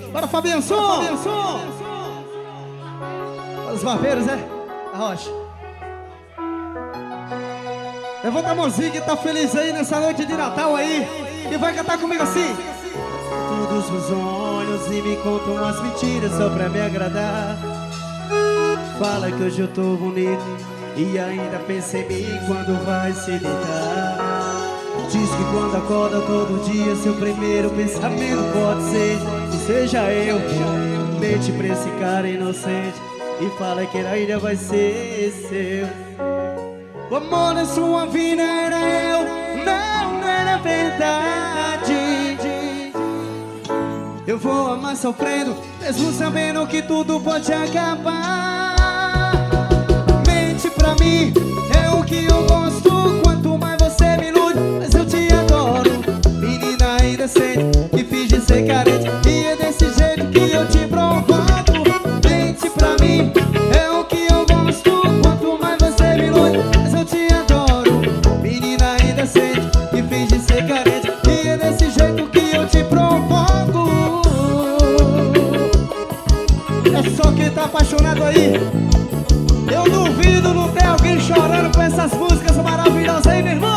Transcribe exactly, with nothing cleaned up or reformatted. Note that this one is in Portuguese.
Bora, Fabiano, som! Fabiano, som! Os barbeiros, é? A Rocha. Levanta a mãozinha que tá feliz aí nessa noite de Natal aí. E vai cantar comigo assim. Todos os olhos e me contam umas mentiras só pra me agradar. Fala que hoje eu tô bonito e ainda pensa em mim quando vai se deitar. Diz que quando acorda todo dia seu primeiro pensamento pode ser que seja eu. Mente pra esse cara inocente e fala que ainda vai ser seu. O amor na sua vida era eu, não, não era verdade. Eu vou amar sofrendo, mesmo sabendo que tudo pode acabar. Mente pra mim, é o que eu gosto. Quanto mais você me ilude, mas eu te adoro. Menina indecente, que finge ser carente, e é desse jeito que eu te provoco. Mente pra mim, é o que eu gosto. Quanto mais você me ilude, mas eu te adoro. Menina indecente, que finge ser carente, e é desse jeito que eu te provoco. É só quem tá apaixonado aí. Eu duvido não ter alguém chorando com essas músicas maravilhosas aí, meu irmão.